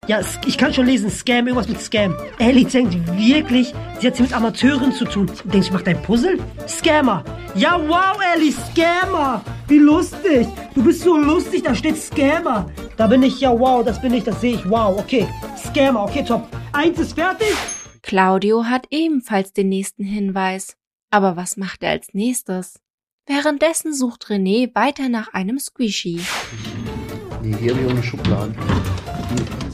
Ja, ich kann schon lesen. Scam, irgendwas mit Scam. Ellie denkt wirklich, sie hat hier mit Amateuren zu tun. Denkst du, ich mach dein Puzzle? Scammer. Ja, wow, Ellie, Scammer. Wie lustig. Du bist so lustig, da steht Scammer. Da bin ich, ja, wow, das bin ich, das sehe ich. Wow, okay. Scammer, okay, top. 1 ist fertig. Claudio hat ebenfalls den nächsten Hinweis. Aber was macht er als nächstes? Währenddessen sucht René weiter nach einem Squishy. Nee, hier habe ich auch eine Schublade. Hier.